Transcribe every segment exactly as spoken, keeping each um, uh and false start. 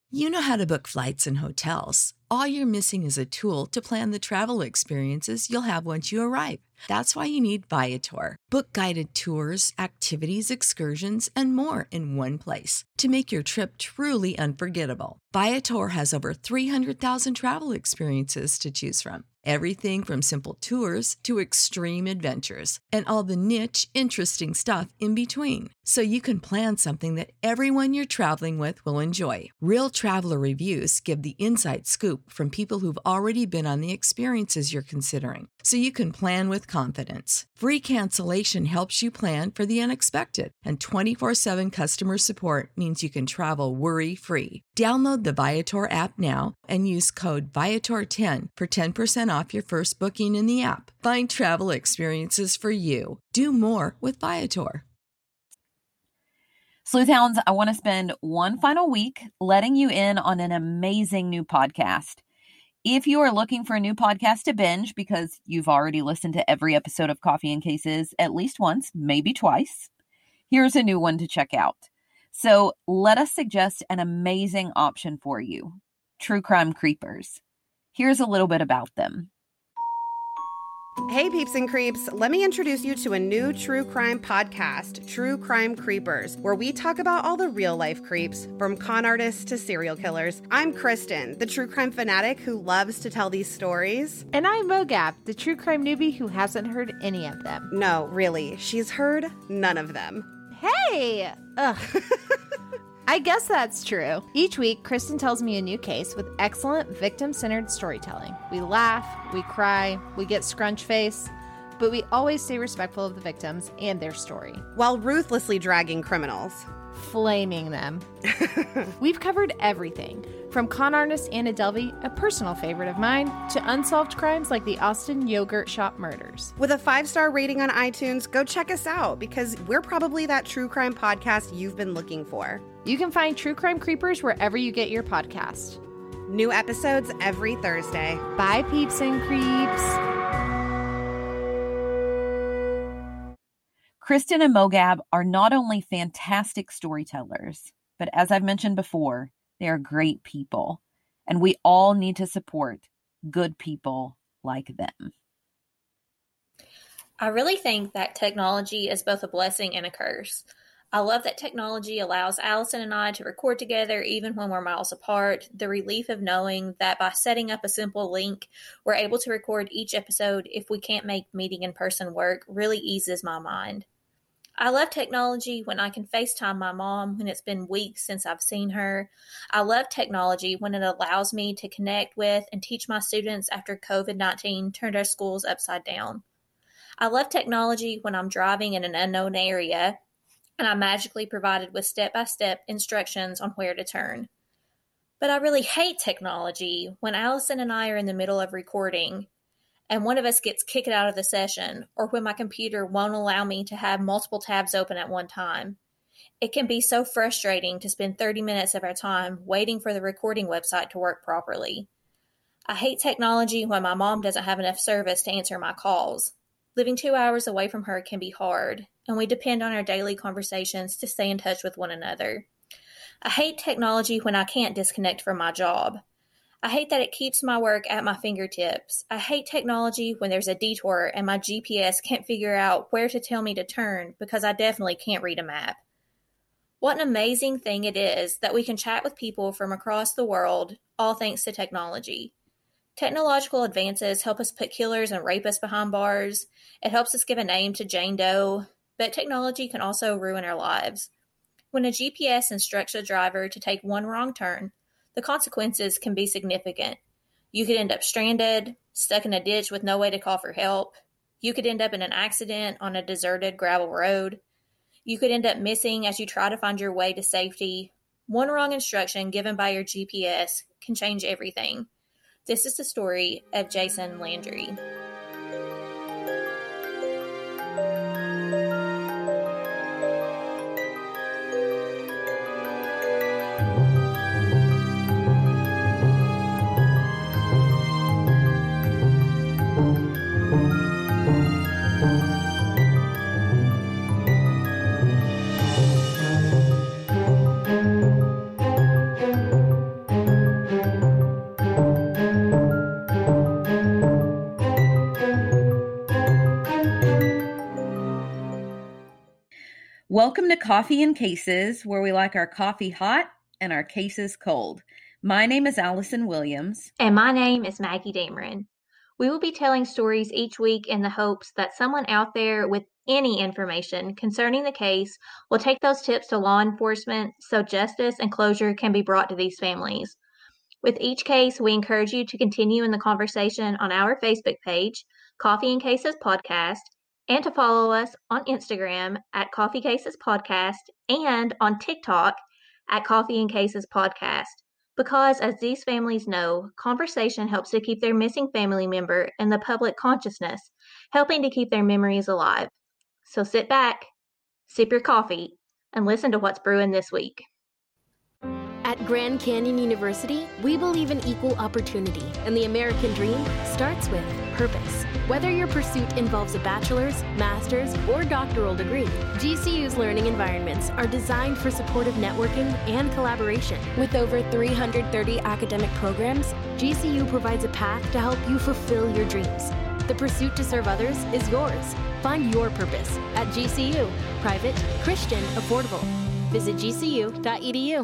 You know how to book flights and hotels. All you're missing is a tool to plan the travel experiences you'll have once you arrive. That's why you need Viator. Book guided tours, activities, excursions, and more in one place to make your trip truly unforgettable. Viator has over three hundred thousand travel experiences to choose from. Everything from simple tours to extreme adventures and all the niche, interesting stuff in between. So you can plan something that everyone you're traveling with will enjoy. Real traveler reviews give the inside scoop from people who've already been on the experiences you're considering. So you can plan with confidence. Free cancellation helps you plan for the unexpected. And twenty-four seven customer support means you can travel worry-free. Download the Viator app now and use code Viator ten for ten percent off your first booking in the app. Find travel experiences for you. Do more with Viator. Sleuthhounds, I want to spend one final week letting you in on an amazing new podcast. If you are looking for a new podcast to binge because you've already listened to every episode of Coffee and Cases at least once, maybe twice, here's a new one to check out. So let us suggest an amazing option for you. True Crime Creepers. Here's a little bit about them. Hey peeps and creeps, let me introduce you to a new true crime podcast, True Crime Creepers, where we talk about all the real life creeps, from con artists to serial killers. I'm Kristen, the true crime fanatic who loves to tell these stories. And I'm Mogab, the true crime newbie who hasn't heard any of them. No, really, she's heard none of them. Hey! Ugh. I guess that's true. Each week, Kristen tells me a new case with excellent victim-centered storytelling. We laugh, we cry, we get scrunch face, but we always stay respectful of the victims and their story. While ruthlessly dragging criminals. Flaming them. We've covered everything, from con artist Anna Delvey, a personal favorite of mine, to unsolved crimes like the Austin Yogurt Shop murders. With a five-star rating on iTunes, go check us out because we're probably that true crime podcast you've been looking for. You can find True Crime Creepers wherever you get your podcast. New episodes every Thursday. Bye, peeps and creeps. Kristen and Mogab are not only fantastic storytellers, but as I've mentioned before, they are great people. And we all need to support good people like them. I really think that technology is both a blessing and a curse. I love that technology allows Allison and I to record together even when we're miles apart. The relief of knowing that by setting up a simple link, we're able to record each episode if we can't make meeting in person work really eases my mind. I love technology when I can FaceTime my mom when it's been weeks since I've seen her. I love technology when it allows me to connect with and teach my students after covid nineteen turned our schools upside down. I love technology when I'm driving in an unknown area and I'm magically provided with step-by-step instructions on where to turn. But I really hate technology when Allison and I are in the middle of recording and one of us gets kicked out of the session, or when my computer won't allow me to have multiple tabs open at one time. It can be so frustrating to spend thirty minutes of our time waiting for the recording website to work properly. I hate technology when my mom doesn't have enough service to answer my calls. Living two hours away from her can be hard, and we depend on our daily conversations to stay in touch with one another. I hate technology when I can't disconnect from my job. I hate that it keeps my work at my fingertips. I hate technology when there's a detour and my G P S can't figure out where to tell me to turn because I definitely can't read a map. What an amazing thing it is that we can chat with people from across the world, all thanks to technology. Technological advances help us put killers and rapists behind bars. It helps us give a name to Jane Doe, but technology can also ruin our lives. When a G P S instructs a driver to take one wrong turn, the consequences can be significant. You could end up stranded, stuck in a ditch with no way to call for help. You could end up in an accident on a deserted gravel road. You could end up missing as you try to find your way to safety. One wrong instruction given by your G P S can change everything. This is the story of Jason Landry. Welcome to Coffee and Cases, where we like our coffee hot and our cases cold. My name is Allison Williams. And my name is Maggie Dameron. We will be telling stories each week in the hopes that someone out there with any information concerning the case will take those tips to law enforcement so justice and closure can be brought to these families. With each case, we encourage you to continue in the conversation on our Facebook page, Coffee and Cases Podcast, and to follow us on Instagram at Coffee Cases Podcast and on TikTok at Coffee and Cases Podcast. Because, as these families know, conversation helps to keep their missing family member in the public consciousness, helping to keep their memories alive. So sit back, sip your coffee, and listen to what's brewing this week. At Grand Canyon University, we believe in equal opportunity, and the American dream starts with purpose. Whether your pursuit involves a bachelor's, master's, or doctoral degree, G C U's learning environments are designed for supportive networking and collaboration. With over three hundred thirty academic programs, G C U provides a path to help you fulfill your dreams. The pursuit to serve others is yours. Find your purpose at G C U. Private, Christian, affordable. Visit G C U dot E D U.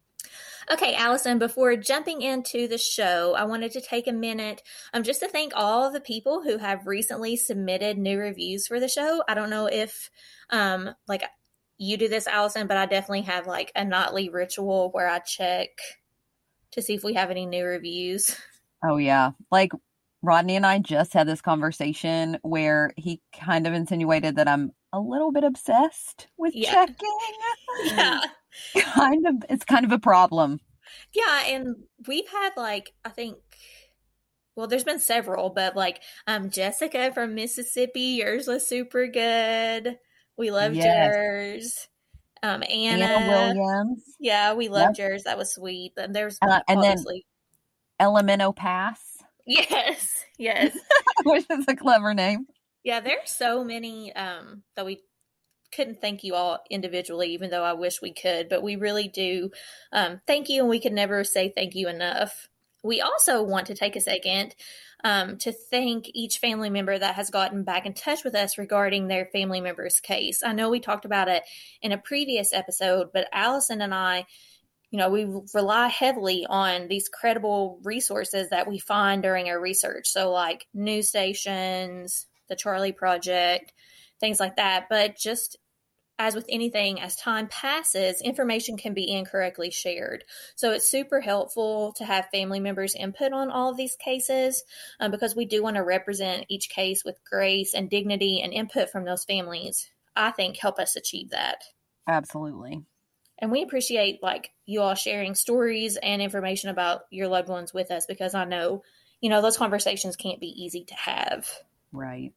Okay, Allison, before jumping into the show, I wanted to take a minute um, just to thank all of the people who have recently submitted new reviews for the show. I don't know if, um, like, you do this, Allison, but I definitely have, like, a nightly ritual where I check to see if we have any new reviews. Oh, yeah. Like, Rodney and I just had this conversation where he kind of insinuated that I'm a little bit obsessed with Yeah. checking. Yeah. Kind of, it's kind of a problem. Yeah, and we've had, like, I think, well, there's been several, but, like, um, Jessica from Mississippi, yours was super good. We loved Yes. yours. Um, Anna, Anna Williams, yeah, we loved yours. That was sweet. And there's Uh, and then- obviously, Elemento Pass, yes, yes. which is a clever name. Yeah, there's so many um, that we couldn't thank you all individually, even though I wish we could, but we really do um, thank you, and we could never say thank you enough. We also want to take a second um, to thank each family member that has gotten back in touch with us regarding their family member's case. I know we talked about it in a previous episode, but Allison and I, you know, we rely heavily on these credible resources that we find during our research. So like news stations, the Charlie Project, things like that. But just as with anything, as time passes, information can be incorrectly shared. So it's super helpful to have family members' input on all of these cases um, because we do want to represent each case with grace and dignity, and input from those families, I think, help us achieve that. Absolutely. And we appreciate like you all sharing stories and information about your loved ones with us, because I know, you know, those conversations can't be easy to have. Right.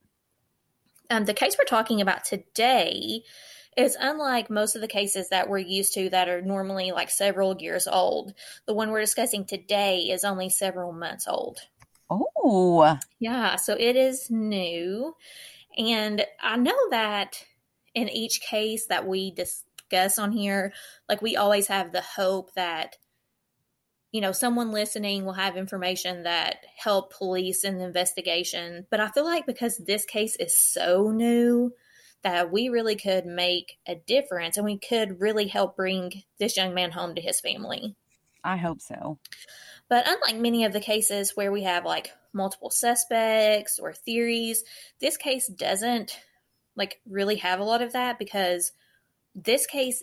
Um, the case we're talking about today is unlike most of the cases that we're used to that are normally like several years old. The one we're discussing today is only several months old. Oh. Yeah, so it is new. And I know that in each case that we discuss on here, like we always have the hope that, you know, someone listening will have information that help police in the investigation. But I feel like because this case is so new, that we really could make a difference, and we could really help bring this young man home to his family. I hope so. But unlike many of the cases where we have like multiple suspects or theories, this case doesn't like really have a lot of that, because this case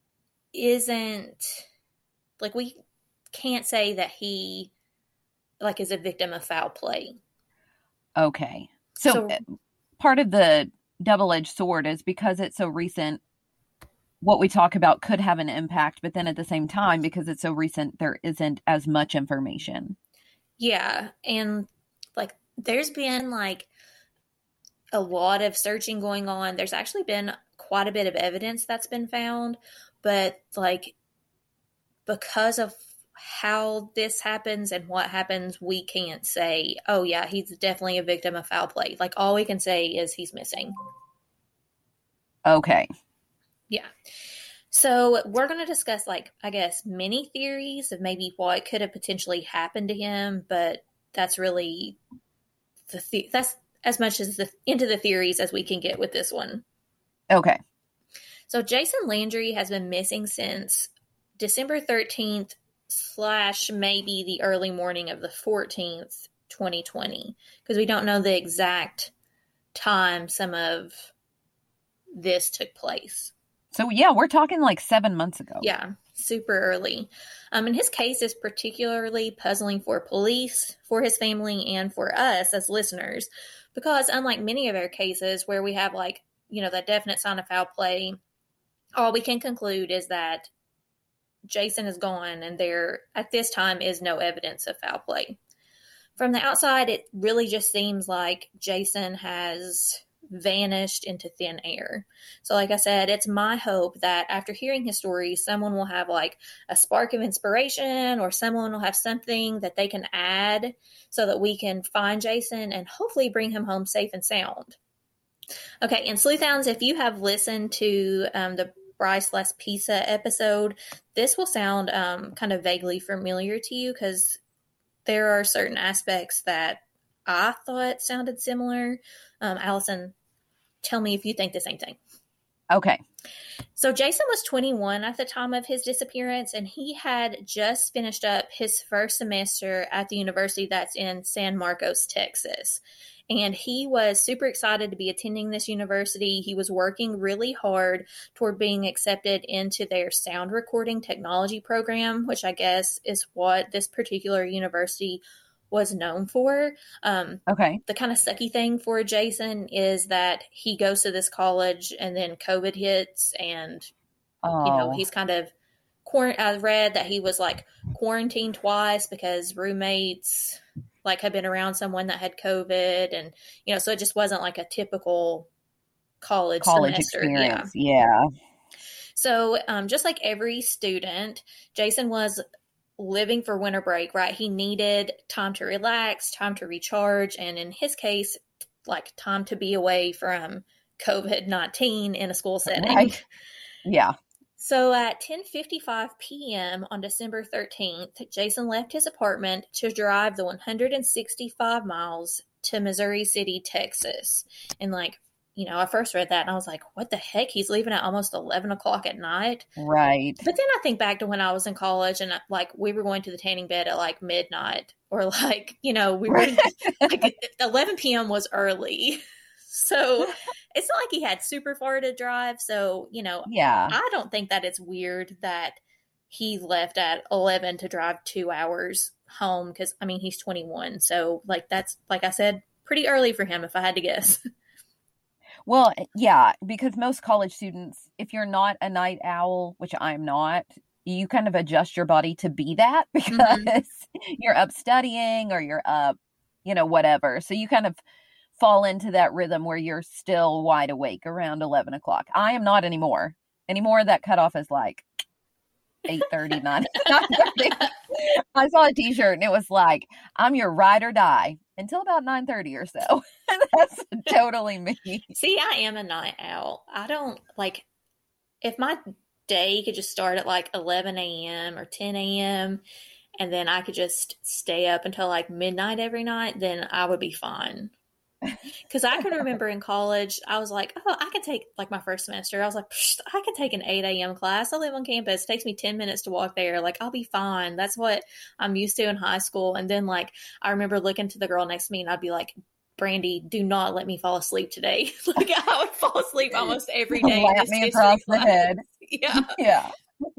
isn't like, we can't say that he like is a victim of foul play. Okay. So, So- uh, part of the double-edged sword is because it's so recent, what we talk about could have an impact, but then at the same time, because it's so recent, there isn't as much information. Yeah. And like, there's been like a lot of searching going on. There's actually been quite a bit of evidence that's been found, but like, because of how this happens and what happens, we can't say, oh yeah, he's definitely a victim of foul play. Like, all we can say is he's missing. Okay. Yeah. So we're going to discuss, like, I guess, many theories of maybe what could have potentially happened to him, but that's really the, the that's as much as the into the theories as we can get with this one. Okay. So Jason Landry has been missing since December thirteenth slash maybe the early morning of the fourteenth, twenty twenty, because we don't know the exact time some of this took place. So yeah, we're talking like seven months ago. Yeah, super early. Um, and his case is particularly puzzling for police, for his family, and for us as listeners, because unlike many of our cases where we have like, you know, that definite sign of foul play, all we can conclude is that Jason is gone and there at this time is no evidence of foul play. From the outside, it really just seems like Jason has vanished into thin air. So like I said, it's my hope that after hearing his story, someone will have like a spark of inspiration, or someone will have something that they can add so that we can find Jason and hopefully bring him home safe and sound. Okay, and Sleuthhounds, if you have listened to um, the Bryce Laspisa episode, this will sound um, kind of vaguely familiar to you because there are certain aspects that I thought sounded similar. Um, Allison, tell me if you think the same thing. Okay. So Jason was twenty-one at the time of his disappearance, and he had just finished up his first semester at the university that's in San Marcos, Texas. And he was super excited to be attending this university. He was working really hard toward being accepted into their sound recording technology program, which I guess is what this particular university was known for. Um, okay. The kind of sucky thing for Jason is that he goes to this college and then COVID hits, and, oh. you know, he's kind of, I read that he was like quarantined twice because roommates like had been around someone that had COVID, and, you know, so it just wasn't like a typical college, college semester. experience. Yeah. yeah. So um, just like every student, Jason was living for winter break, right? He needed time to relax, time to recharge, and in his case, like time to be away from COVID nineteen in a school setting. Right. Yeah. So at ten fifty-five p.m. on December thirteenth, Jason left his apartment to drive the one hundred sixty-five miles to Missouri City, Texas. And like, you know, I first read that and I was like, what the heck? He's leaving at almost eleven o'clock at night. Right. But then I think back to when I was in college and like we were going to the tanning bed at like midnight, or like, you know, we were like eleven p.m. was early. So it's not like he had super far to drive. So, you know, yeah, I don't think that it's weird that he left at eleven to drive two hours home. Because, I mean, he's twenty-one. So, like, that's, like I said, pretty early for him, if I had to guess. Well, yeah, because most college students, if you're not a night owl, which I'm not, you kind of adjust your body to be that because mm-hmm. you're up studying or you're up, you know, whatever. So you kind of fall into that rhythm where you're still wide awake around eleven o'clock. I am not anymore. Anymore, that cutoff is like eight thirty, nine thirty. I saw a t-shirt and it was like, I'm your ride or die until about nine thirty or so. That's totally me. See, I am a night owl. I don't, like, if my day could just start at like eleven a.m. or ten a.m. and then I could just stay up until like midnight every night, then I would be fine. Because I can remember in college, I was like, oh, I could take, like my first semester, I was like, I could take an eight a.m. class. I live on campus. It takes me ten minutes to walk there. Like, I'll be fine. That's what I'm used to in high school. And then, like, I remember looking to the girl next to me and I'd be like, Brandy, do not let me fall asleep today. Like, I would fall asleep almost every day. Slap me across the head. Yeah. Yeah.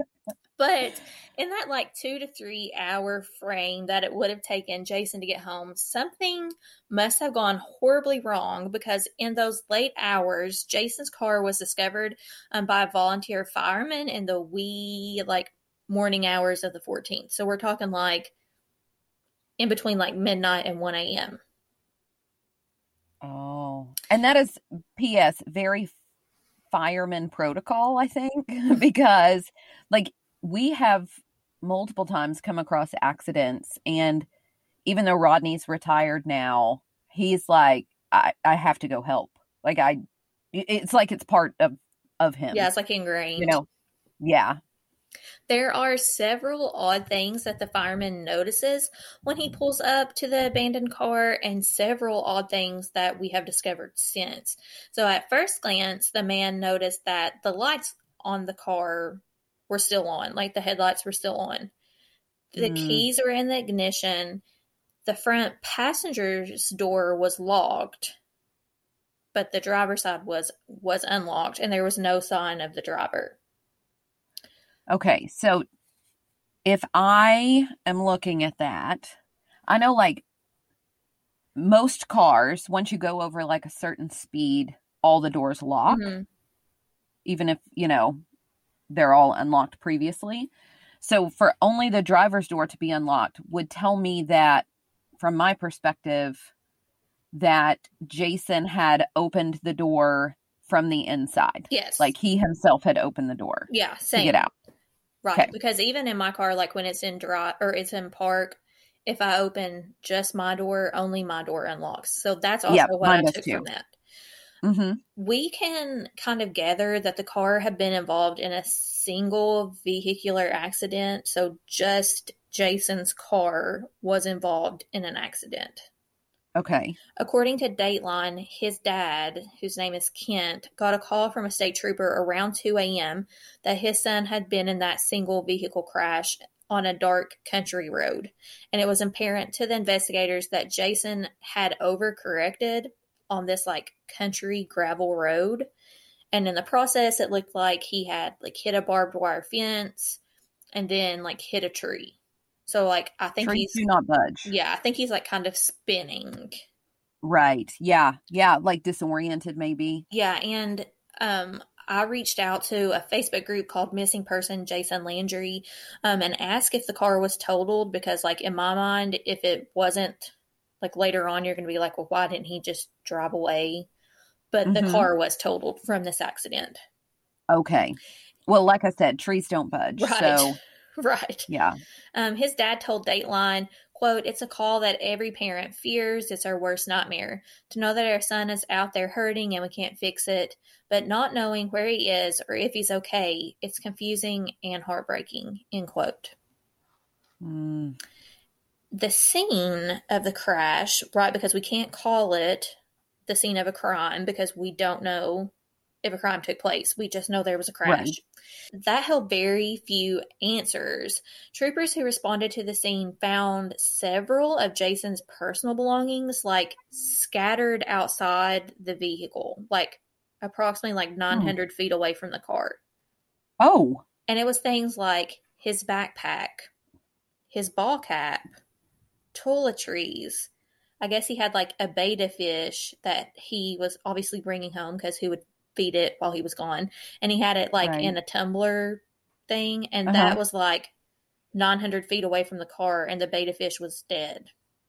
But in that like two to three hour frame that it would have taken Jason to get home, something must have gone horribly wrong, because in those late hours, Jason's car was discovered um, by a volunteer fireman in the wee like morning hours of the fourteenth. So we're talking like in between like midnight and one a.m. Oh, and that is P S very fireman protocol, I think, because like we have multiple times come across accidents, and even though Rodney's retired now, he's like, I, I have to go help. Like I, it's like it's part of, of him. Yeah, it's like ingrained. You know, yeah. There are several odd things that the fireman notices when he pulls up to the abandoned car, and several odd things that we have discovered since. So at first glance, the man noticed that the lights on the car were still on. Like the headlights were still on. The Mm. keys were in the ignition. The front passenger's door was locked, but the driver's side was was unlocked, and there was no sign of the driver. Okay, so if I am looking at that, I know like most cars, once you go over like a certain speed, all the doors lock, Mhm. even if, you know, they're all unlocked previously. So for only the driver's door to be unlocked would tell me that, from my perspective, that Jason had opened the door from the inside. Yes. Like he himself had opened the door Yeah, to same. get out. Right. Okay. Because even in my car, like when it's in drive or it's in park, if I open just my door, only my door unlocks. So that's also Yeah, what mine I does took too. from that. Mm-hmm. We can kind of gather that the car had been involved in a single vehicular accident. So just Jason's car was involved in an accident. Okay. According to Dateline, his dad, whose name is Kent, got a call from a state trooper around two a.m. that his son had been in that single vehicle crash on a dark country road. And it was apparent to the investigators that Jason had overcorrected on this like country gravel road. And in the process, it looked like he had like hit a barbed wire fence and then like hit a tree. So like, I think Trees he's, do not budge. yeah, I think he's like kind of spinning. Right. Yeah. Yeah. Like disoriented maybe. Yeah. And, um, I reached out to a Facebook group called Missing Person Jason Landry, um, and asked if the car was totaled because like in my mind, if it wasn't, like later on, you're going to be like, well, why didn't he just drive away? But Mhm. the car was totaled from this accident. Okay. Well, like I said, trees don't budge. Right. So Right. yeah. Um, his dad told Dateline, quote, "It's a call that every parent fears. It's our worst nightmare. To know that our son is out there hurting and we can't fix it, but not knowing where he is or if he's okay, it's confusing and heartbreaking," end quote. Mm. The scene of the crash, right, because we can't call it the scene of a crime because we don't know if a crime took place. We just know there was a crash. Right. That held very few answers. Troopers who responded to the scene found several of Jason's personal belongings like scattered outside the vehicle, like approximately like nine hundred Hmm. feet away from the car. Oh. And it was things like his backpack, his ball cap, toiletries. I guess he had like a betta fish that he was obviously bringing home because who would feed it while he was gone. And he had it like Right. in a tumbler thing. And Uh-huh. that was like nine hundred feet away from the car. And the betta fish was dead.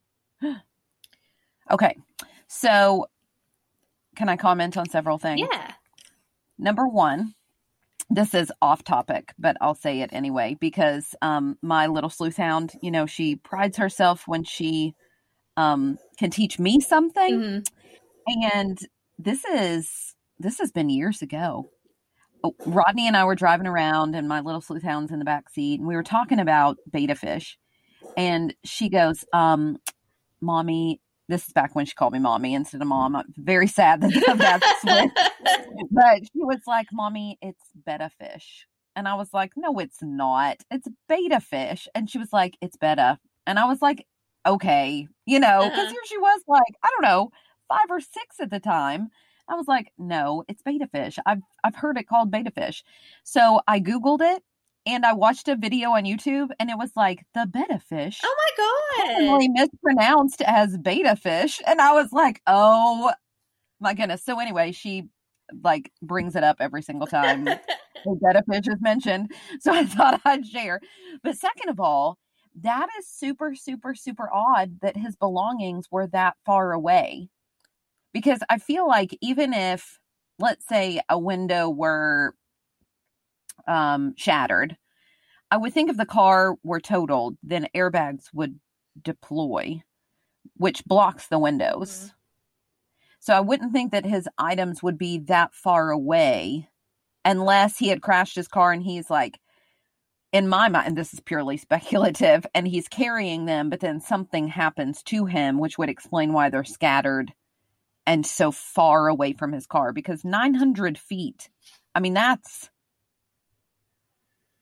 Okay. So can I comment on several things? Yeah. Number one, this is off topic, but I'll say it anyway because um, my little sleuth hound, you know, she prides herself when she um, can teach me something. Mm-hmm. And this is, this has been years ago. Oh, Rodney and I were driving around and my little sleuth hound's in the back seat and we were talking about betta fish. And she goes, um, Mommy, this is back when she called me Mommy instead of Mom. I'm very sad that that's switched. But she was like, Mommy, it's betta fish. And I was like, no, it's not. It's betta fish. And she was like, it's betta. And I was like, okay, you know, because Uh-huh. here she was like, I don't know, five or six at the time. I was like, no, it's betta fish. I've, I've heard it called betta fish. So I Googled it and I watched a video on YouTube and it was like the betta fish. Oh my God. Commonly mispronounced as betta fish. And I was like, oh my goodness. So anyway, she like brings it up every single time the betta fish is mentioned. So I thought I'd share. But second of all, that is super, super, super odd that his belongings were that far away. Because I feel like even if, let's say, a window were um, shattered, I would think if the car were totaled, then airbags would deploy, which blocks the windows. Mhm. So I wouldn't think that his items would be that far away unless he had crashed his car and he's like, in my mind, and this is purely speculative, and he's carrying them, but then something happens to him, which would explain why they're scattered and so far away from his car, because nine hundred feet, I mean, that's,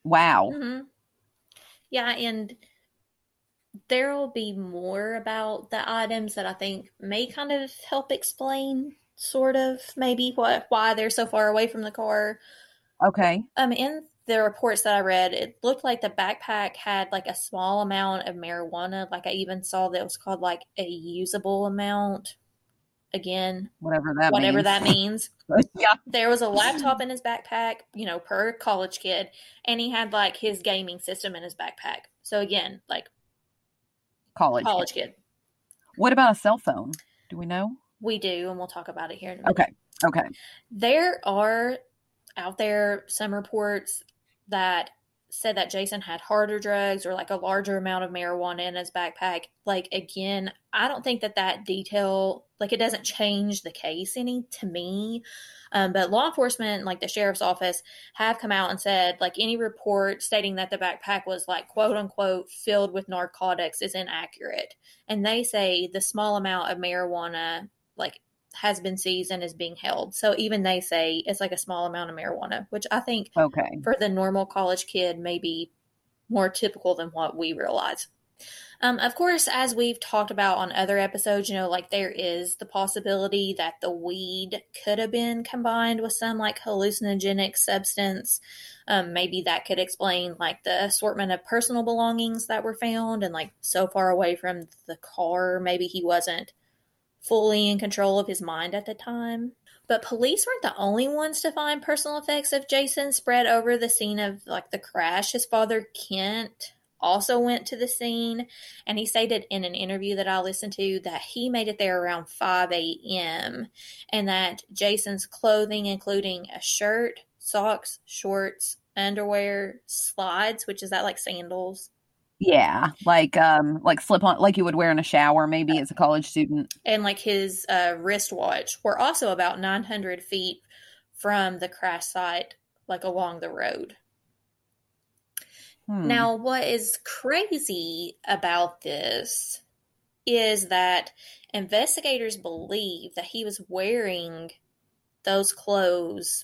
Wow. Mm-hmm. Yeah, and there will be more about the items that I think may kind of help explain, sort of, maybe what why they're so far away from the car. Okay. Um, in the reports that I read, it looked like the backpack had like a small amount of marijuana. Like I even saw that it was called like a usable amount. Again, Whatever that whatever means. that means. Yeah. There was a laptop in his backpack, you know, per college kid, and he had like his gaming system in his backpack. So again, like College. college kid. What about a cell phone? Do we know? We do, and we'll talk about it here in a minute. Okay. Okay. There are out there some reports that said that Jason had harder drugs or like a larger amount of marijuana in his backpack. Like, again, I don't think that that detail, like, it doesn't change the case any to me. Um, but law enforcement, like the sheriff's office, have come out and said, like, any report stating that the backpack was, like, quote unquote, filled with narcotics is inaccurate. And they say the small amount of marijuana, like, has been seized and is being held. So even they say it's like a small amount of marijuana, which I think Okay. for the normal college kid may be more typical than what we realize. Um, of course, as we've talked about on other episodes, you know, like there is the possibility that the weed could have been combined with some like hallucinogenic substance. Um, maybe that could explain like the assortment of personal belongings that were found and like so far away from the car. Maybe he wasn't fully in control of his mind at the time. But police weren't the only ones to find personal effects of Jason spread over the scene of like the crash. His father, Kent, also went to the scene, and he stated in an interview that I listened to that he made it there around five a.m. and that Jason's clothing, including a shirt, socks, shorts, underwear, slides, which is that like sandals? Yeah, like um, like slip on, like you would wear in a shower, maybe as a college student. And like his uh, wristwatch were also about nine hundred feet from the crash site, like along the road. Hmm. Now, what is crazy about this is that investigators believe that he was wearing those clothes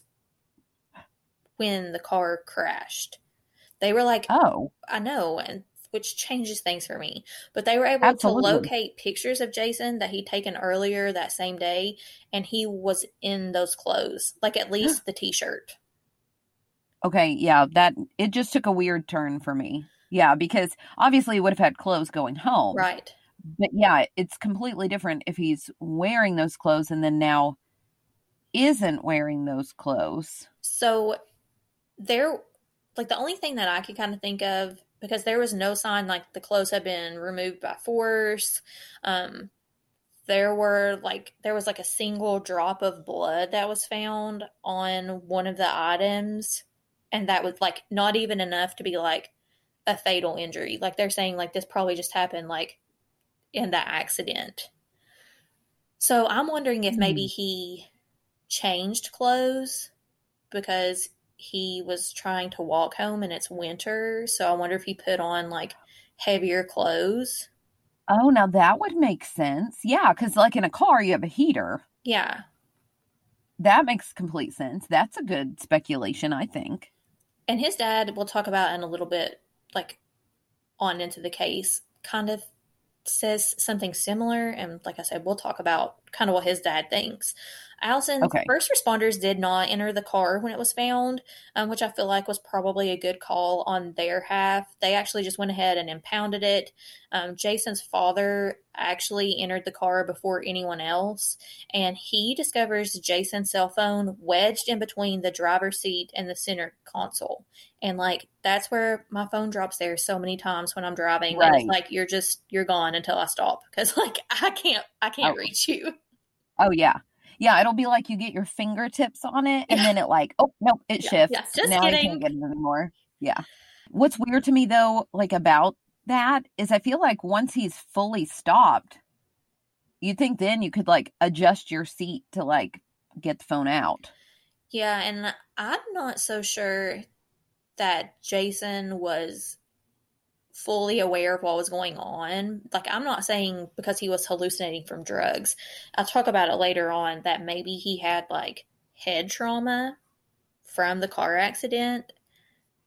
when the car crashed. They were like, oh, I know, and which changes things for me. But they were able Absolutely. to locate pictures of Jason that he'd taken earlier that same day, and he was in those clothes, like at least the t-shirt. Okay, yeah, that it just took a weird turn for me. Yeah, because obviously he would have had clothes going home. Right. But yeah, it's completely different if he's wearing those clothes and then now isn't wearing those clothes. So there, like the only thing that I could kind of think of, because there was no sign like the clothes had been removed by force. Um, there were like, there was like a single drop of blood that was found on one of the items. And that was like not even enough to be like a fatal injury. Like they're saying like this probably just happened like in the accident. So I'm wondering if maybe he changed clothes because he was trying to walk home and it's winter. So I wonder if he put on like heavier clothes. Oh, now that would make sense. Yeah, because like in a car, you have a heater. Yeah. That makes complete sense. That's a good speculation, I think. And his dad, we'll talk about in a little bit, like on into the case, kind of says something similar. And like I said, we'll talk about kind of what his dad thinks. Allison, Okay. First responders did not enter the car when it was found, um, which I feel like was probably a good call on their half. They actually just went ahead and impounded it. Um, Jason's father actually entered the car before anyone else, and he discovers Jason's cell phone wedged in between the driver's seat and the center console. And like, that's where my phone drops there so many times when I'm driving. Right. And it's like, you're just, you're gone until I stop. Cause like, I can't, I can't Oh. reach you. Oh, yeah. Yeah, it'll be like you get your fingertips on it, and Yeah. then it like, oh, nope, it Yeah, shifts. yeah, just now I kidding. can't get it anymore. Yeah. What's weird to me, though, like about that is I feel like once he's fully stopped, you'd think then you could like adjust your seat to like get the phone out. Yeah, and I'm not so sure that Jason was fully aware of what was going on. Like, I'm not saying because he was hallucinating from drugs. I'll talk about it later on that maybe he had like head trauma from the car accident.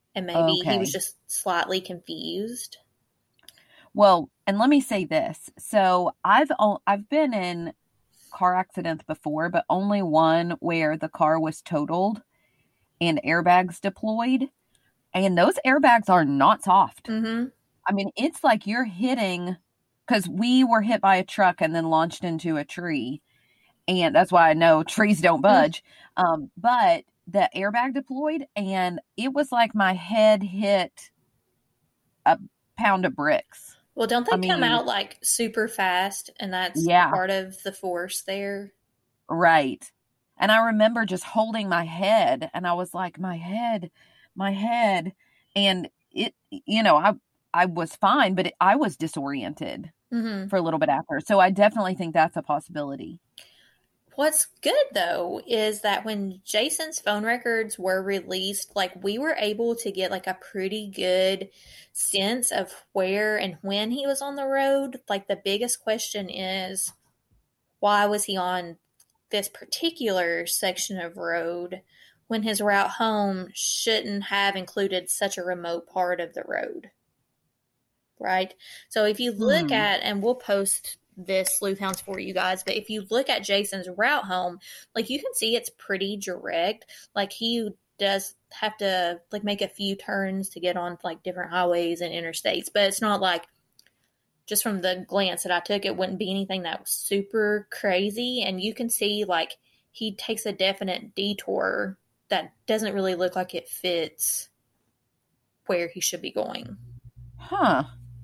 and maybe Okay. he was just slightly confused. Well, and let me say this. So I've o- I've been in car accidents before, but only one where the car was totaled and airbags deployed. And those airbags are not soft. Mm-hmm. I mean, it's like you're hitting, because we were hit by a truck and then launched into a tree. And that's why I know trees don't budge. Um, but the airbag deployed, and it was like my head hit a pound of bricks. Well, don't they I come mean- out like super fast, and that's Yeah. part of the force there? Right. And I remember just holding my head, and I was like, my head, my head. And it, you know, I, I was fine, but it, I was disoriented Mm-hmm. for a little bit after. So I definitely think that's a possibility. What's good, though, is that when Jason's phone records were released, like, we were able to get, like, a pretty good sense of where and when he was on the road. Like, the biggest question is, why was he on this particular section of road when his route home shouldn't have included such a remote part of the road? Right? So if you look Hmm. at, and we'll post this Sleuth Hounds for you guys, but if you look at Jason's route home, like, you can see it's pretty direct. Like, he does have to like make a few turns to get on like different highways and interstates, but it's not like, just from the glance that I took, it wouldn't be anything that was super crazy. And you can see like he takes a definite detour that doesn't really look like it fits where he should be going. Huh.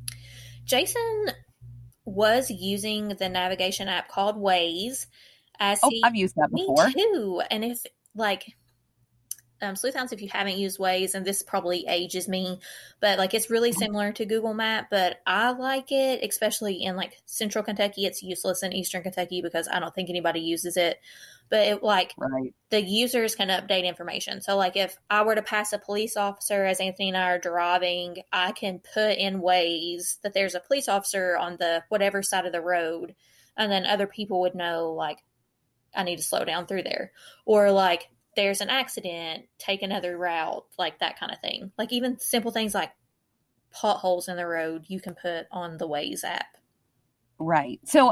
Jason was using the navigation app called Waze, as Oh, he, I've used that me before. too. And if like, um, Sleuth Hounds, if you haven't used Waze, and this probably ages me, but like, it's really similar to Google Map, but I like it, especially in like Central Kentucky. It's useless in Eastern Kentucky because I don't think anybody uses it. But it like Right. the users can update information. So like if I were to pass a police officer as Anthony and I are driving, I can put in Waze that there's a police officer on the whatever side of the road, and then other people would know like I need to slow down through there, or like there's an accident, take another route, like that kind of thing. Like even simple things like potholes in the road, you can put on the Waze app. Right. So,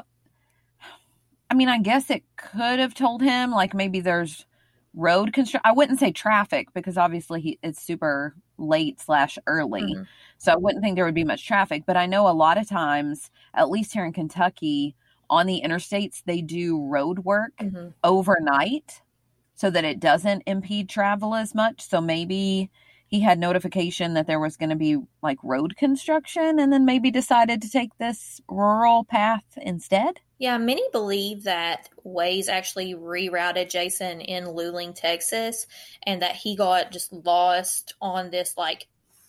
I mean, I guess it could have told him, like, maybe there's road construction. I wouldn't say traffic because obviously he, it's super late slash early. Mhm. So I wouldn't think there would be much traffic. But I know a lot of times, at least here in Kentucky, on the interstates, they do road work Mhm. overnight so that it doesn't impede travel as much. So maybe he had notification that there was going to be like road construction and then maybe decided to take this rural path instead. Yeah, many believe that Waze actually rerouted Jason in Luling, Texas, and that he got just lost on this like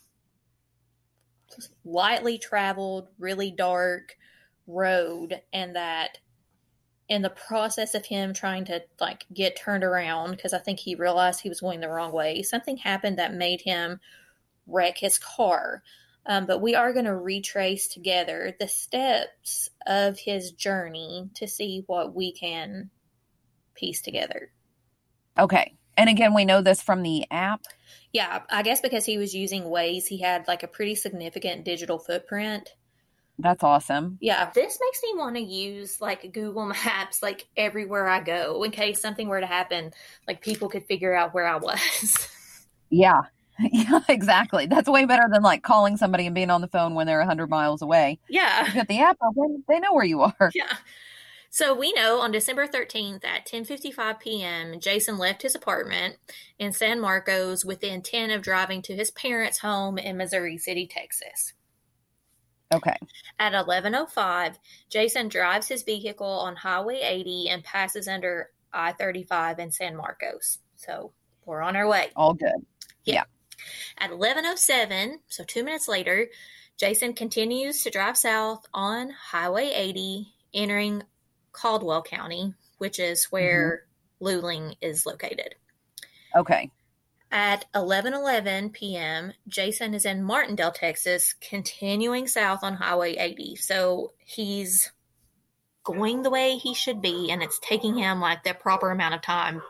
lightly traveled, really dark road, and that in the process of him trying to like get turned around, because I think he realized he was going the wrong way, something happened that made him wreck his car. Um, but we are going to retrace together the steps of his journey to see what we can piece together. Okay. And again, we know this from the app. Yeah, I guess because he was using Waze, he had like a pretty significant digital footprint. That's awesome. Yeah, this makes me want to use like Google Maps like everywhere I go in case something were to happen, like people could figure out where I was. Yeah. Yeah, exactly. That's way better than like calling somebody and being on the phone when they're one hundred miles away. Yeah. You got the app open, they know where you are. Yeah. So we know on December thirteenth at ten fifty-five p.m., Jason left his apartment in San Marcos with the intent of driving to his parents' home in Missouri City, Texas. Okay. At eleven oh five, Jason drives his vehicle on Highway eighty and passes under I thirty-five in San Marcos. So we're on our way. All good. Yeah. At eleven oh seven, so two minutes later, Jason continues to drive south on Highway eighty, entering Caldwell County, which is where mm-hmm. Luling is located. Okay. At eleven eleven p.m., Jason is in Martindale, Texas, continuing south on Highway eighty. So he's going the way he should be, and it's taking him like the proper amount of time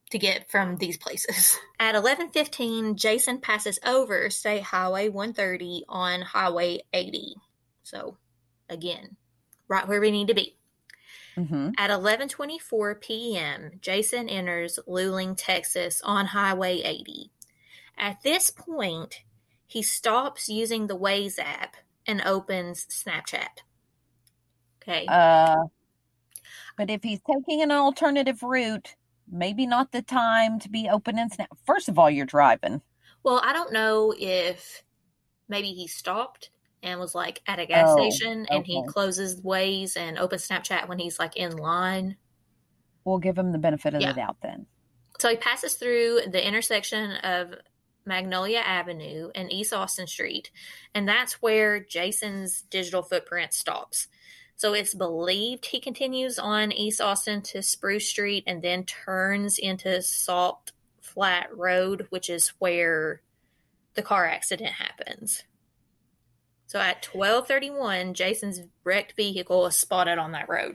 to get from these places. At eleven fifteen, Jason passes over State Highway one thirty on Highway eighty. So, again, right where we need to be. Mm-hmm. At eleven twenty-four p.m., Jason enters Luling, Texas on Highway eighty. At this point, he stops using the Waze app and opens Snapchat. Okay. Uh, but if he's taking an alternative route, maybe not the time to be opening Snap. First of all, you're driving. Well, I don't know if maybe he stopped and was like at a gas Oh, station and he okay. closes Waze and opens Snapchat when he's like in line. We'll give him the benefit of Yeah. the doubt then. So he passes through the intersection of Magnolia Avenue and East Austin Street, and that's where Jason's digital footprint stops. So it's believed he continues on East Austin to Spruce Street and then turns into Salt Flat Road, which is where the car accident happens. So at twelve thirty-one, Jason's wrecked vehicle is spotted on that road.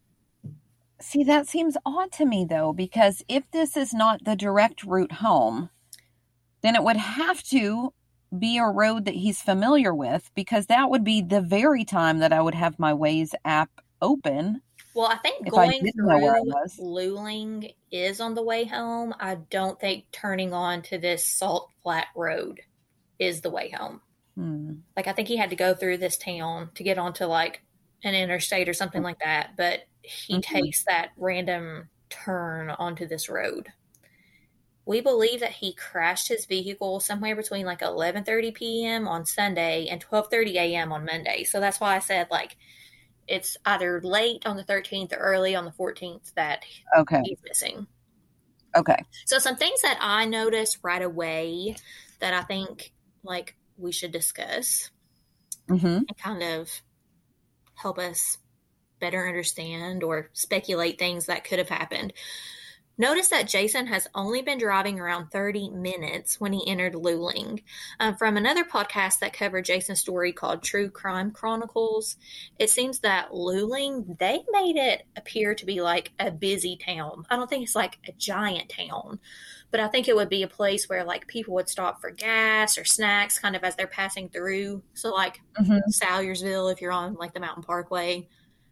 See, that seems odd to me, though, because if this is not the direct route home, then it would have to be a road that he's familiar with, because that would be the very time that I would have my Waze app open. Well, I think If I going didn't know where I through was. Luling is on the way home. I don't think turning on to this Salt Flat Road is the way home. Hmm. Like, I think he had to go through this town to get onto, like, an interstate or something like that. But he Mhm. takes that random turn onto this road. We believe that he crashed his vehicle somewhere between, like, eleven thirty p.m. on Sunday and twelve thirty a.m. on Monday. So that's why I said, like, it's either late on the thirteenth or early on the fourteenth that Okay. he's missing. Okay. So some things that I noticed right away that I think, like, we should discuss Mm-hmm. and kind of help us better understand or speculate things that could have happened. Notice that Jason has only been driving around thirty minutes when he entered Luling. Um, from another podcast that covered Jason's story called True Crime Chronicles, it seems that Luling, they made it appear to be like a busy town. I don't think it's like a giant town, but I think it would be a place where like people would stop for gas or snacks kind of as they're passing through. So like Mm-hmm. Salyersville, if you're on like the Mountain Parkway,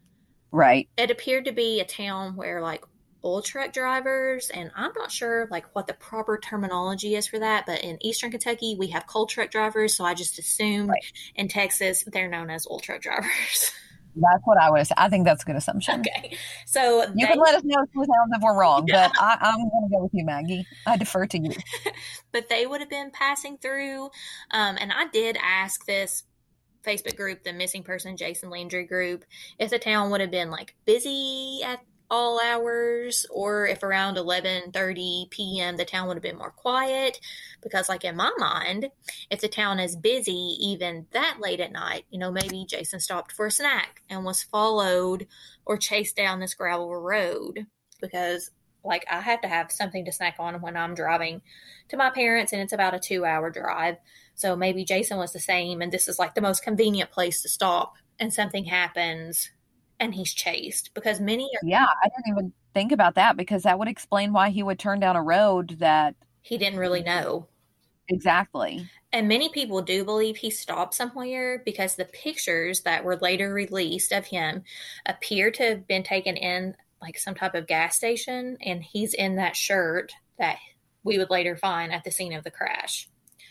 Right. it appeared to be a town where like oil truck drivers, and I'm not sure like what the proper terminology is for that, but in Eastern Kentucky we have coal truck drivers, so I just assumed Right. in Texas they're known as oil truck drivers. That's what I would say. I think that's a good assumption. Okay, so You they, can let us know if we're if we're wrong, Yeah. but I, I'm going to go with you, Maggie. I defer to you. but they would have been passing through, um, and I did ask this Facebook group, the Missing Person Jason Landry group, if the town would have been like busy at all hours, or if around eleven thirty p.m. the town would have been more quiet, because like in my mind, if the town is busy even that late at night, you know, maybe Jason stopped for a snack and was followed or chased down this gravel road, because like I have to have something to snack on when I'm driving to my parents, and it's about a two hour drive. So maybe Jason was the same, and this is like the most convenient place to stop, and something happens and he's chased, because many are, Yeah, I didn't even think about that, because that would explain why he would turn down a road that he didn't really know. exactly. And many people do believe he stopped somewhere, because the pictures that were later released of him appear to have been taken in like some type of gas station, and he's in that shirt that we would later find at the scene of the crash.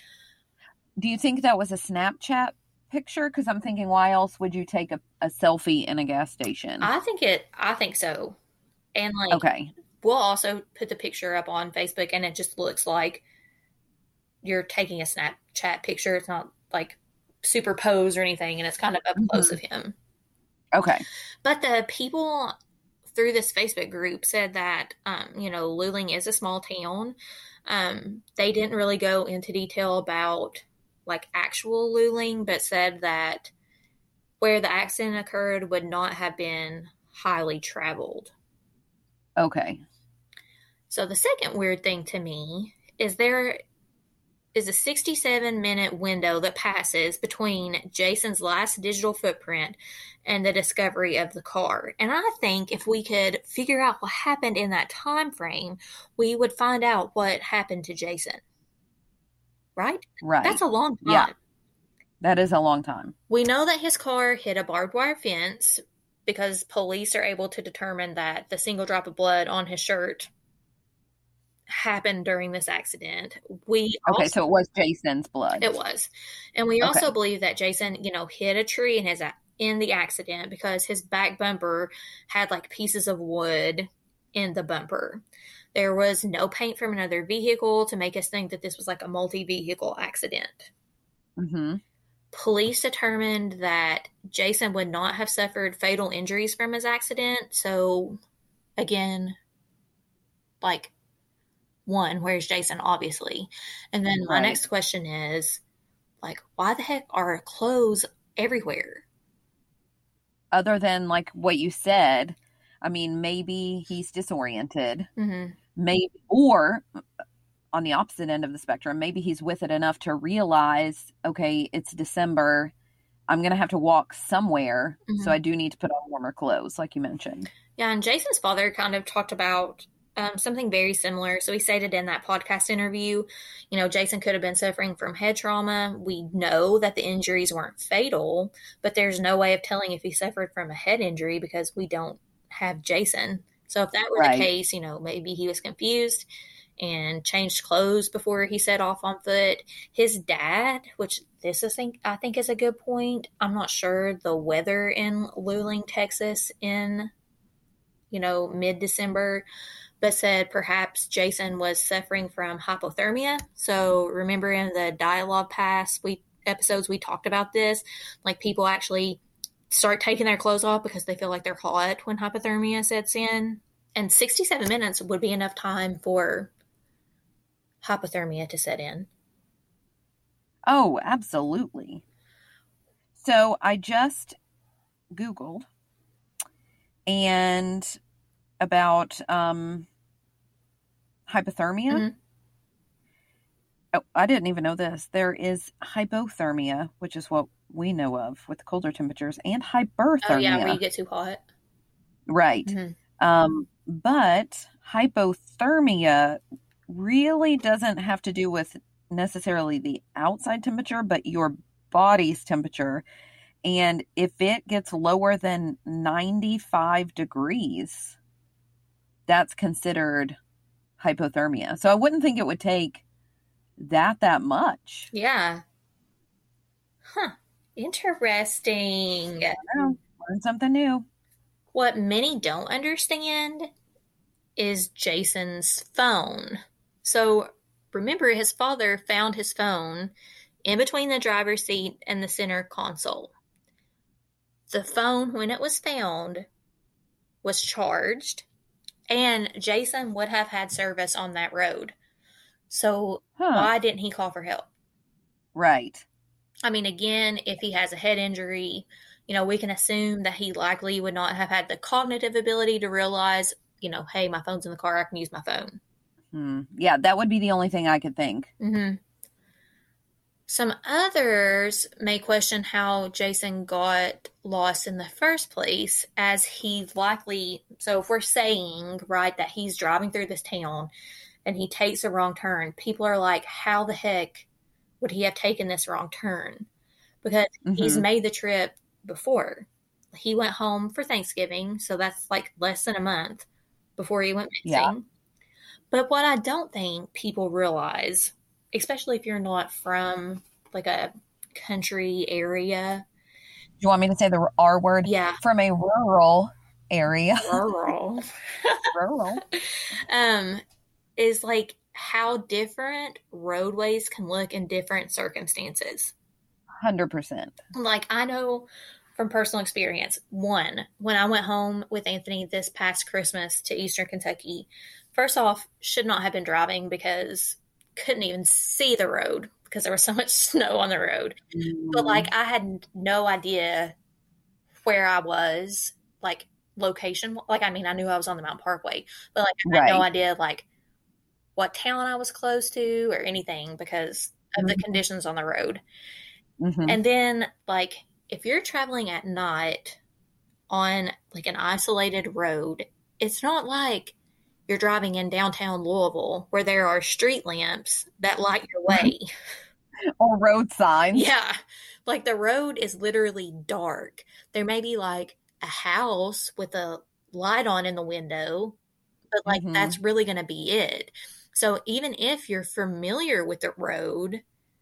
Do you think that was a Snapchat picture? Because I'm thinking, why else would you take a, a selfie in a gas station? I think it, I think so. And like, Okay. we'll also put the picture up on Facebook, and it just looks like you're taking a Snapchat picture. It's not like superposed or anything, and it's kind of up close Mhm. of him. Okay. But the people through this Facebook group said that, um, you know, Luling is a small town. Um, they didn't really go into detail about like actual Luling, but said that where the accident occurred would not have been highly traveled. Okay. So the second weird thing to me is there is a sixty-seven minute window that passes between Jason's last digital footprint and the discovery of the car. And I think if we could figure out what happened in that time frame, we would find out what happened to Jason. Right? Right. That's a long time. Yeah. That is a long time. We know that his car hit a barbed wire fence because police are able to determine that the single drop of blood on his shirt happened during this accident. We Okay, also, so it was Jason's blood. it was. And we Okay. also believe that Jason, you know, hit a tree in his in the accident because his back bumper had like pieces of wood in the bumper. There was no paint from another vehicle to make us think that this was like a multi-vehicle accident. Mm-hmm. Police determined that Jason would not have suffered fatal injuries from his accident. So, again, like, one, where's Jason, obviously? And then my Right. next question is, like, why the heck are clothes everywhere? Other than like what you said, I mean, maybe he's disoriented. Mm-hmm. Maybe, or on the opposite end of the spectrum, maybe he's with it enough to realize, okay, it's December. I'm going to have to walk somewhere. Mhm. So I do need to put on warmer clothes, like you mentioned. Yeah, and Jason's father kind of talked about um, something very similar. So he stated in that podcast interview, you know, Jason could have been suffering from head trauma. We know that the injuries weren't fatal, but there's no way of telling if he suffered from a head injury because we don't have Jason. So if that were Right. the case, you know, maybe he was confused and changed clothes before he set off on foot. His dad, which this is think I think is a good point. I'm not sure the weather in Luling, Texas in, you know, mid-December, but said perhaps Jason was suffering from hypothermia. So remember in the dialogue past we episodes we talked about this, like people actually start taking their clothes off because they feel like they're hot when hypothermia sets in. And sixty-seven minutes would be enough time for hypothermia to set in. Oh, absolutely. So I just Googled and about um, hypothermia. Mhm. Oh, I didn't even know this. There is hypothermia, which is what we know of with colder temperatures, and hyperthermia. Oh yeah, where you get too hot. Right. Mhm. Um, but hypothermia really doesn't have to do with necessarily the outside temperature, but your body's temperature. And if it gets lower than ninety-five degrees, that's considered hypothermia. So I wouldn't think it would take that that much. Yeah. Huh. Interesting. I know. Learn something new. What many don't understand is Jason's phone. So remember, his father found his phone in between the driver's seat and the center console. The phone, when it was found, was charged, and Jason would have had service on that road. So Huh. why didn't he call for help? Right. I mean, again, if he has a head injury, you know, we can assume that he likely would not have had the cognitive ability to realize, you know, hey, my phone's in the car, I can use my phone. Hmm. Yeah, that would be the only thing I could think. Mm-hmm. Some others may question how Jason got lost in the first place, as he likely, so if we're saying, right, that he's driving through this town and he takes a wrong turn, people are like, how the heck would he have taken this wrong turn? Because he's Mhm. made the trip before. He went home for Thanksgiving, so that's like less than a month before he went missing. Yeah. But what I don't think people realize, especially if you're not from like a country area, Do you want me to say the R word? yeah, From a rural area. rural, Rural. um, is like how different roadways can look in different circumstances. one hundred percent. Like, I know from personal experience, one, when I went home with Anthony this past Christmas to Eastern Kentucky, first off, should not have been driving because couldn't even see the road because there was so much snow on the road. But like, I had no idea where I was, like location. Like, I mean, I knew I was on the Mountain Parkway, but like, I had no Right. idea like what town I was close to or anything because of the Mhm. conditions on the road. Mhm. And then, like, if you're traveling at night on like an isolated road, it's not like you're driving in downtown Louisville where there are street lamps that light your way. Or road signs. Yeah. Like the road is literally dark. There may be like a house with a light on in the window, but like Mhm. that's really going to be it. So even if you're familiar with the road,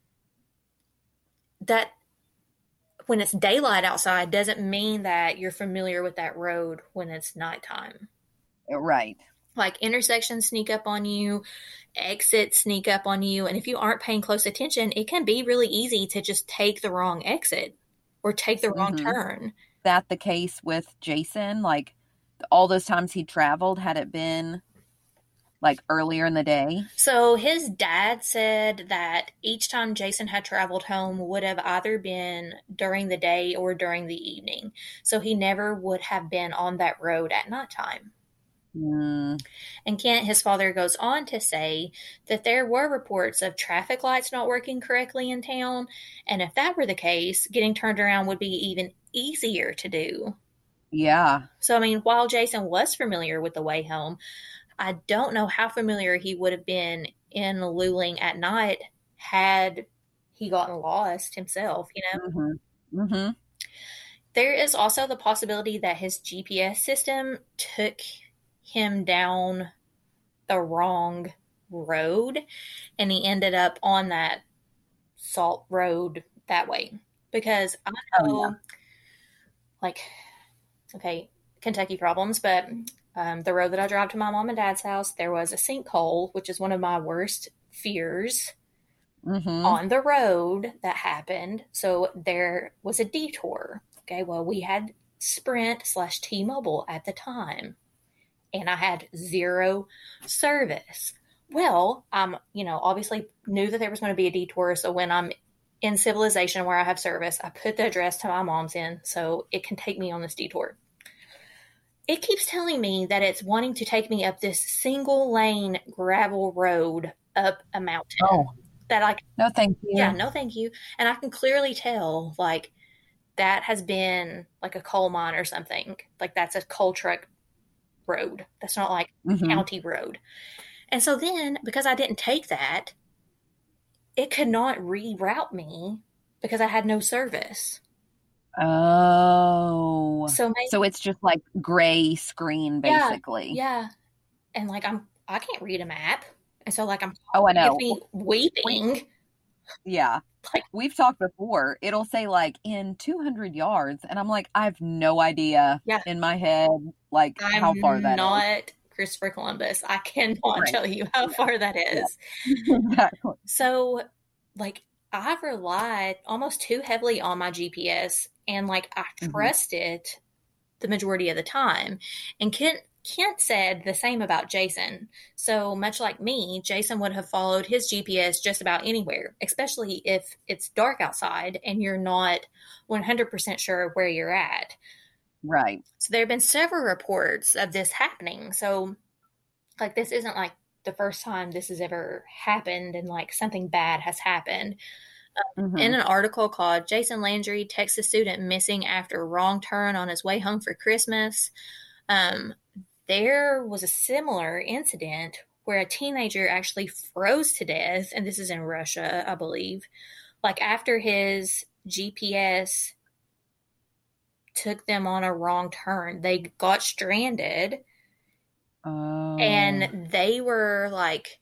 that when it's daylight outside doesn't mean that you're familiar with that road when it's nighttime. Right. Like intersections sneak up on you, exits sneak up on you, and if you aren't paying close attention, it can be really easy to just take the wrong exit or take the wrong Mhm. turn. Is that the case with Jason? Like all those times he traveled, had it been like earlier in the day? So his dad said that each time Jason had traveled home would have either been during the day or during the evening. So he never would have been on that road at nighttime. Mm. And Kent, his father, goes on to say that there were reports of traffic lights not working correctly in town. And if that were the case, getting turned around would be even easier to do. Yeah. So, I mean, while Jason was familiar with the way home, I don't know how familiar he would have been in Luling at night had he gotten lost himself, you know? Mm-hmm. Mm-hmm. There is also the possibility that his G P S system took him down the wrong road and he ended up on that salt road that way. Because I know, Oh, yeah. like, okay, Kentucky problems, but um, the road that I drive to my mom and dad's house, there was a sinkhole, which is one of my worst fears Mm-hmm. on the road that happened. So there was a detour. Okay, well, we had Sprint slash T-Mobile at the time, and I had zero service. Well, I'm, you know, obviously knew that there was going to be a detour. So when I'm in civilization where I have service, I put the address to my mom's in so it can take me on this detour. It keeps telling me that it's wanting to take me up this single lane gravel road up a mountain. Oh, That I, no, thank you. yeah, no, thank you. And I can clearly tell, like, that has been like a coal mine or something. Like, that's a coal truck road. That's not like Mhm. county road. And so then, because I didn't take that, it could not reroute me because I had no service. Oh. So maybe, So it's just like gray screen, Yeah, basically. yeah. And like, I'm, I can't read a map. And so like, I'm, Oh, I it know. gets me weeping. Yeah. Like, We've talked before. It'll say like in two hundred yards. And I'm like, I have no idea Yeah. in my head, like I'm how far that is. not Christopher Columbus. I cannot Right. tell you how Yeah. far that is. Exactly. So, like, I relied almost too heavily on my G P S, and like I Mhm. trust it the majority of the time. And Kent Kent said the same about Jason. So much like me, Jason would have followed his G P S just about anywhere, especially if it's dark outside and you're not one hundred percent sure where you're at. Right. So there have been several reports of this happening. So, like, this isn't like the first time this has ever happened and like something bad has happened. Mhm. In an article called Jason Landry, Texas Student Missing After Wrong Turn on His Way Home for Christmas, um, there was a similar incident where a teenager actually froze to death, and this is in Russia, I believe. Like, after his G P S took them on a wrong turn, they got stranded. Oh. And they were like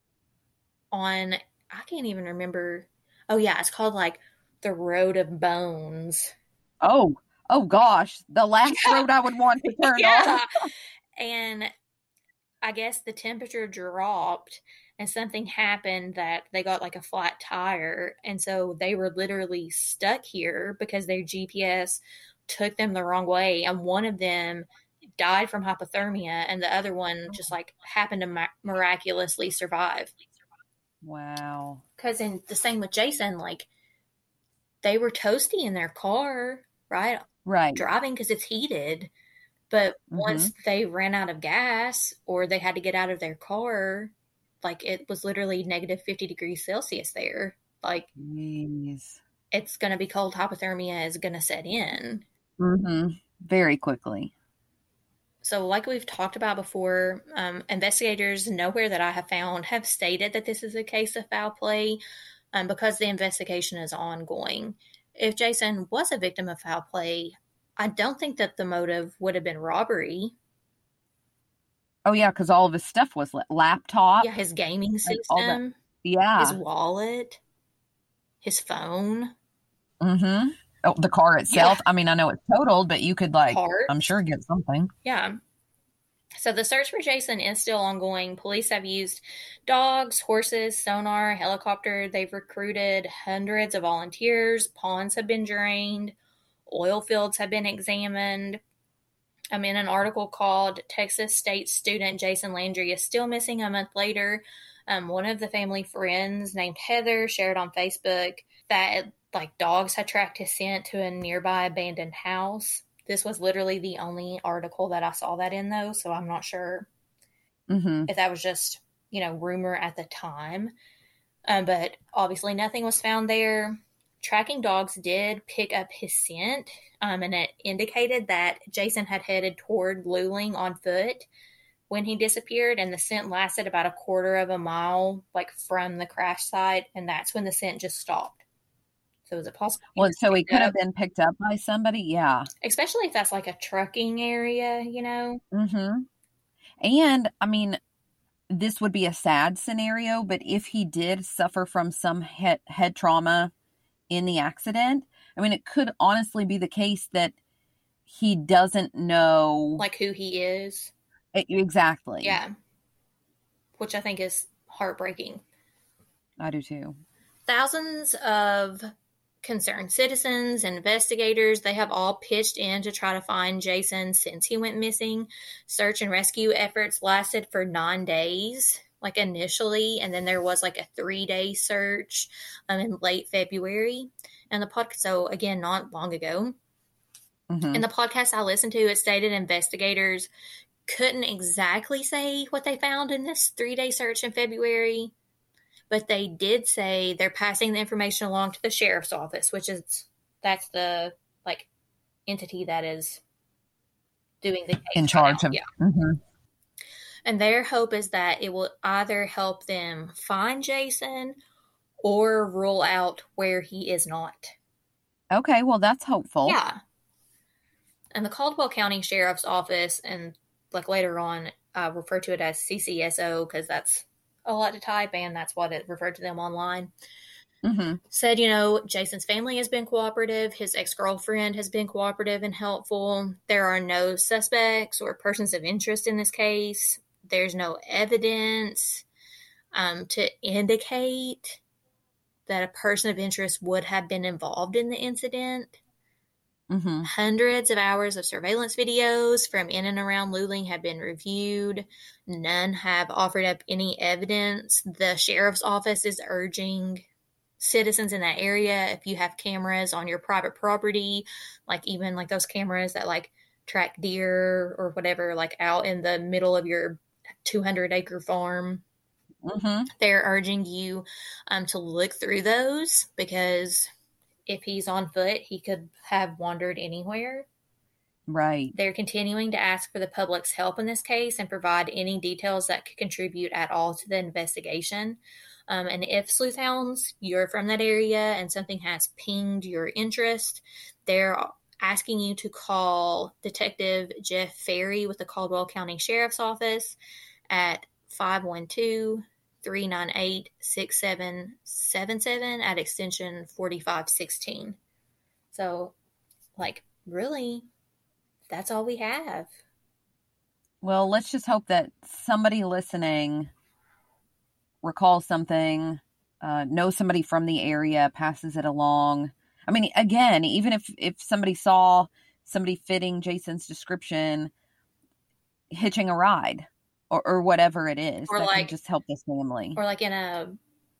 on, I can't even remember. Oh, yeah, it's called like the Road of Bones. Oh. Oh gosh. The last Yeah. road I would want to turn Yeah. on. And I guess the temperature dropped and something happened that they got like a flat tire. And so they were literally stuck here because their G P S took them the wrong way. And one of them died from hypothermia, and the other one just like happened to mi- miraculously survive. Wow. Because in the same with Jason, like they were toasty in their car, right? Right. Driving because it's heated. But Mhm. once they ran out of gas or they had to get out of their car, like it was literally negative fifty degrees Celsius there. Like, Jeez. it's going to be cold hypothermia is going to set in. Mm-hmm. Very quickly. So like we've talked about before, um, investigators nowhere that I have found have stated that this is a case of foul play um, because the investigation is ongoing. If Jason was a victim of foul play, I don't think that the motive would have been robbery. Oh, yeah, because all of his stuff was la- laptop. Yeah, his gaming like, all that- system, Yeah. his wallet, his phone. Mm-hmm. Oh, the car itself. Yeah. I mean, I know it's totaled, but you could, like, Parts. I'm sure get something. Yeah. So the search for Jason is still ongoing. Police have used dogs, horses, sonar, helicopter. They've recruited hundreds of volunteers. Ponds have been drained. Oil fields have been examined. I'm in an article called Texas State Student Jason Landry is Still Missing a Month Later. Um, one of the family friends named Heather shared on Facebook that like dogs had tracked his scent to a nearby abandoned house. This was literally the only article that I saw that in, though, so I'm not sure Mm-hmm. if that was just, you know, rumor at the time. Um, but obviously nothing was found there. Tracking dogs did pick up his scent, um, and it indicated that Jason had headed toward Luling on foot when he disappeared, and the scent lasted about a quarter of a mile, like, from the crash site, and that's when the scent just stopped. So is it possible? Well, so he picked could up- have been picked up by somebody. Yeah. Especially if that's like a trucking area, you know? Mm-hmm. And, I mean, this would be a sad scenario, but if he did suffer from some head, head trauma in the accident, I mean, it could honestly be the case that he doesn't know. Like who he is. It- exactly. Yeah. Which I think is heartbreaking. I do too. Thousands of concerned citizens, investigators, they have all pitched in to try to find Jason since he went missing. Search and rescue efforts lasted for nine days, like initially, and then there was like a three-day search um, in late February. And the podcast, so again, not long ago. Mm-hmm. In the podcast I listened to, it stated investigators couldn't exactly say what they found in this three-day search in February, but they did say they're passing the information along to the sheriff's office, which is, that's the, like, entity that is doing the case In charge now. of. Yeah. Mm-hmm. And their hope is that it will either help them find Jason or rule out where he is not. Okay, well, that's hopeful. Yeah. And the Caldwell County Sheriff's Office, and like later on, uh, refer to it as C C S O because that's a lot to type, and that's what it referred to them online. Mm-hmm. Said, you know, Jason's family has been cooperative. His ex-girlfriend has been cooperative and helpful. There are no suspects or persons of interest in this case. There's no evidence um, to indicate that a person of interest would have been involved in the incident. Mm-hmm. Hundreds of hours of surveillance videos from in and around Luling have been reviewed. None have offered up any evidence. The sheriff's office is urging citizens in that area, if you have cameras on your private property, like even like those cameras that like track deer or whatever, like out in the middle of your two hundred acre farm, Mm-hmm. they're urging you um, to look through those because if he's on foot, he could have wandered anywhere. Right. They're continuing to ask for the public's help in this case and provide any details that could contribute at all to the investigation. Um, and if sleuth hounds, you're from that area and something has pinged your interest, they're asking you to call Detective Jeff Ferry with the Caldwell County Sheriff's Office at five one two, three nine eight, six seven seven seven at extension forty-five sixteen. So, like, really, that's all we have. Well, let's just hope that somebody listening recalls something, uh, knows somebody from the area, passes it along. I mean, again, even if, if somebody saw somebody fitting Jason's description hitching a ride or, or whatever it is, Or that like- can just help this family. Or, like, in a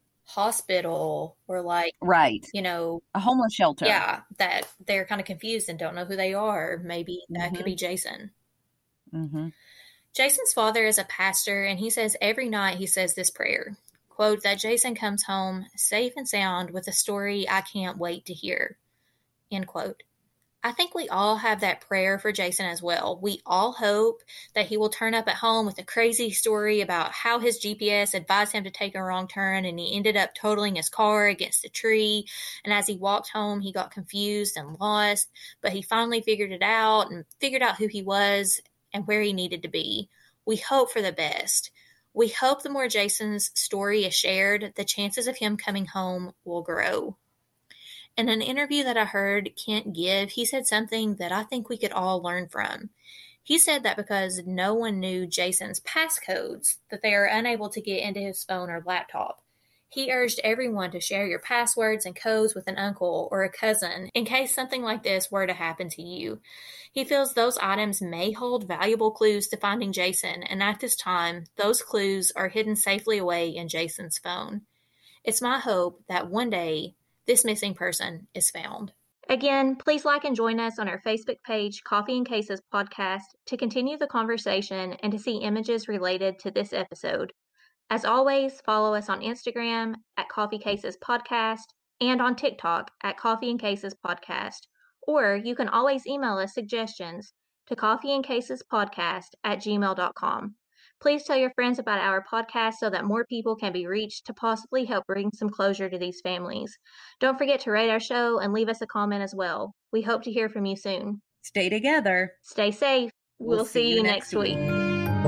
hospital or, like, Right. you know, A homeless shelter. yeah, that they're kind of confused and don't know who they are. Maybe that Mhm. could be Jason. Mm-hmm. Jason's father is a pastor, and he says every night he says this prayer, quote, that Jason comes home safe and sound with a story I can't wait to hear, end quote. I think we all have that prayer for Jason as well. We all hope that he will turn up at home with a crazy story about how his G P S advised him to take a wrong turn and he ended up totaling his car against a tree. And as he walked home, he got confused and lost, but he finally figured it out and figured out who he was and where he needed to be. We hope for the best. We hope the more Jason's story is shared, the chances of him coming home will grow. In an interview that I heard Kent give, he said something that I think we could all learn from. He said that because no one knew Jason's passcodes, that they are unable to get into his phone or laptop. He urged everyone to share your passwords and codes with an uncle or a cousin in case something like this were to happen to you. He feels those items may hold valuable clues to finding Jason, and at this time, those clues are hidden safely away in Jason's phone. It's my hope that one day, this missing person is found. Again, please like and join us on our Facebook page, Coffee and Cases Podcast, to continue the conversation and to see images related to this episode. As always, follow us on Instagram at Coffee Cases Podcast and on TikTok at Coffee and Cases Podcast. Or you can always email us suggestions to coffeeandcasespodcast at gmail dot com. Please tell your friends about our podcast so that more people can be reached to possibly help bring some closure to these families. Don't forget to rate our show and leave us a comment as well. We hope to hear from you soon. Stay together. Stay safe. We'll, we'll see, see you next week. week.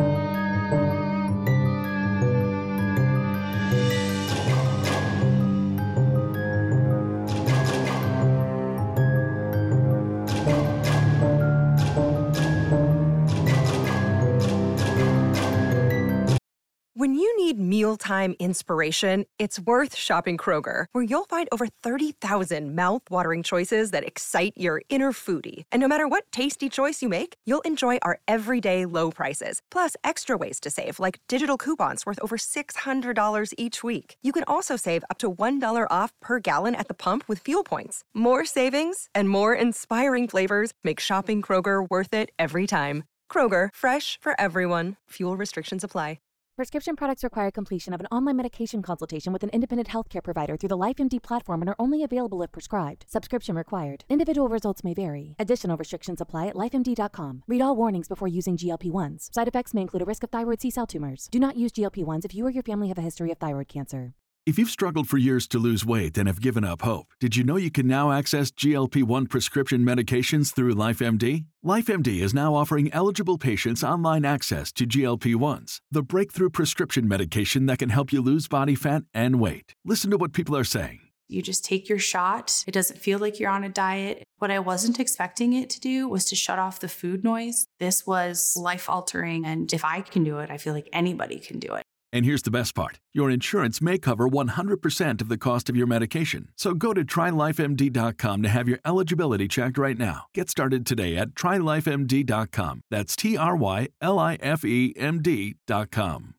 When you need mealtime inspiration, it's worth shopping Kroger, where you'll find over thirty thousand mouth-watering choices that excite your inner foodie. And no matter what tasty choice you make, you'll enjoy our everyday low prices, plus extra ways to save, like digital coupons worth over six hundred dollars each week. You can also save up to one dollar off per gallon at the pump with fuel points. More savings and more inspiring flavors make shopping Kroger worth it every time. Kroger, fresh for everyone. Fuel restrictions apply. Prescription products require completion of an online medication consultation with an independent healthcare provider through the LifeMD platform and are only available if prescribed. Subscription required. Individual results may vary. Additional restrictions apply at life M D dot com. Read all warnings before using G L P one s. Side effects may include a risk of thyroid C-cell tumors. Do not use G L P one s if you or your family have a history of thyroid cancer. If you've struggled for years to lose weight and have given up hope, did you know you can now access G L P one prescription medications through LifeMD? LifeMD is now offering eligible patients online access to G L P ones, the breakthrough prescription medication that can help you lose body fat and weight. Listen to what people are saying. You just take your shot. It doesn't feel like you're on a diet. What I wasn't expecting it to do was to shut off the food noise. This was life-altering, and if I can do it, I feel like anybody can do it. And here's the best part. Your insurance may cover one hundred percent of the cost of your medication. So go to try life M D dot com to have your eligibility checked right now. Get started today at try life M D dot com. That's T R Y L I F E M D dot com.